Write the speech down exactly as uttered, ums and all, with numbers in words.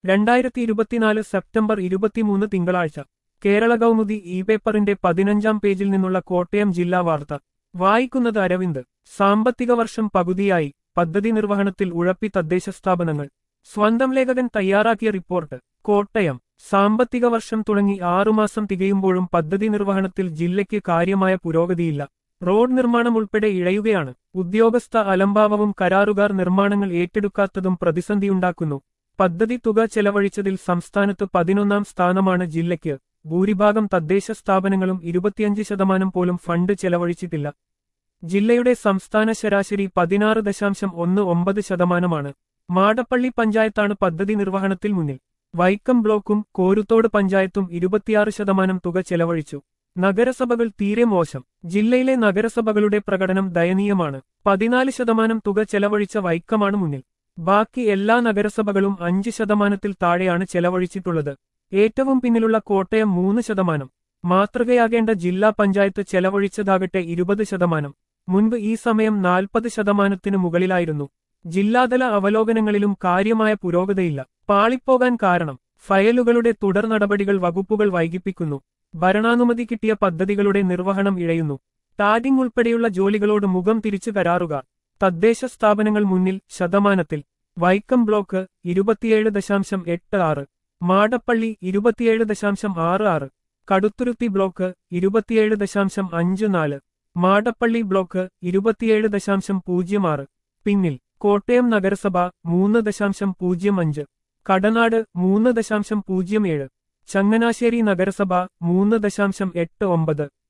രണ്ടായിരത്തി ഇരുപത്തിനാല് സെപ്റ്റംബർ ഇരുപത്തിമൂന്ന് തിങ്കളാഴ്ച കേരള കൗമുദി ഇ പേപ്പറിന്റെ പതിനഞ്ചാം പേജിൽ നിന്നുള്ള കോട്ടയം ജില്ലാ വാർത്ത വായിക്കുന്നത് അരവിന്ദ്. സാമ്പത്തിക വർഷം പകുതിയായി, പദ്ധതി നിർവഹണത്തിൽ ഉഴപ്പി തദ്ദേശ സ്ഥാപനങ്ങൾ. സ്വന്തം ലേഖകൻ തയ്യാറാക്കിയ റിപ്പോർട്ട്. കോട്ടയം. സാമ്പത്തിക വർഷം തുടങ്ങി ആറുമാസം തികയുമ്പോഴും പദ്ധതി നിർവഹണത്തിൽ ജില്ലയ്ക്ക് കാര്യമായ പുരോഗതിയില്ല. റോഡ് നിർമ്മാണം ഉൾപ്പെടെ ഇഴയുകയാണ്. ഉദ്യോഗസ്ഥ അലംഭാവവും കരാറുകാർ നിർമ്മാണങ്ങൾ ഏറ്റെടുക്കാത്തതും പ്രതിസന്ധിയുണ്ടാക്കുന്നു. പദ്ധതി തുക ചെലവഴിച്ചതിൽ സംസ്ഥാനത്ത് പതിനൊന്നാം സ്ഥാനമാണ് ജില്ലയ്ക്ക്. ഭൂരിഭാഗം തദ്ദേശ സ്ഥാപനങ്ങളും ഇരുപത്തിയഞ്ച് ശതമാനം പോലും ഫണ്ട് ചെലവഴിച്ചിട്ടില്ല. ജില്ലയുടെ സംസ്ഥാന ശരാശരി പതിനാറ് ദശാംശം ഒന്ന് ഒമ്പത് ശതമാനമാണ്. മാടപ്പള്ളി പഞ്ചായത്താണ് പദ്ധതി നിർവഹണത്തിൽ മുന്നിൽ. വൈക്കം ബ്ലോക്കും കോരുത്തോട് പഞ്ചായത്തും ഇരുപത്തിയാറ് ശതമാനം തുക ചെലവഴിച്ചു. നഗരസഭകൾ തീരെ മോശം. ജില്ലയിലെ നഗരസഭകളുടെ പ്രകടനം ദയനീയമാണ്. പതിനാല് ശതമാനം തുക ചെലവഴിച്ച വൈക്കമാണ് മുന്നിൽ. ബാക്കി എല്ലാ നഗരസഭകളും അഞ്ച് ശതമാനത്തിൽ താഴെയാണ് ചെലവഴിച്ചിട്ടുള്ളത്. ഏറ്റവും പിന്നിലുള്ള കോട്ടയം മൂന്ന് ശതമാനം. മാതൃകയാകേണ്ട ജില്ലാ പഞ്ചായത്ത് ചെലവഴിച്ചതാകട്ടെ ഇരുപത് ശതമാനം. മുൻപ് ഈ സമയം നാൽപ്പത് ശതമാനത്തിന് മുകളിലായിരുന്നു. ജില്ലാതല അവലോകനങ്ങളിലും കാര്യമായ പുരോഗതിയില്ല. പാളിപ്പോകാൻ കാരണം ഫയലുകളുടെ തുടർ നടപടികൾ വകുപ്പുകൾ വൈകിപ്പിക്കുന്നു. ഭരണാനുമതി കിട്ടിയ പദ്ധതികളുടെ നിർവഹണം ഇഴയുന്നു. ടാഗിംഗ് ഉൾപ്പെടെയുള്ള ജോലികളോട് മുഖം തിരിച്ചു കരാറുകാർ. തദ്ദേശ സ്ഥാപനങ്ങൾ മുന്നിൽ ശതമാനത്തിൽ. വൈക്കം ബ്ലോക്ക് ഇരുപത്തിയേഴ് ദശാംശം എട്ട് ആറ്, മാടപ്പള്ളി ഇരുപത്തിയേഴ് ദശാംശം ആറ് ആറ്, കടുത്തുരുത്തി ബ്ലോക്ക് ഇരുപത്തിയേഴ് ദശാംശം അഞ്ച് നാല്, മാടപ്പള്ളി ബ്ലോക്ക് ഇരുപത്തിയേഴ് ദശാംശം പൂജ്യം ആറ്. പിന്നിൽ കോട്ടയം നഗരസഭ മൂന്ന് ദശാംശം പൂജ്യം അഞ്ച്, കടനാട് മൂന്ന് ദശാംശം പൂജ്യം ഏഴ്, ചങ്ങനാശ്ശേരി നഗരസഭ മൂന്ന് ദശാംശം എട്ട് ഒമ്പത്.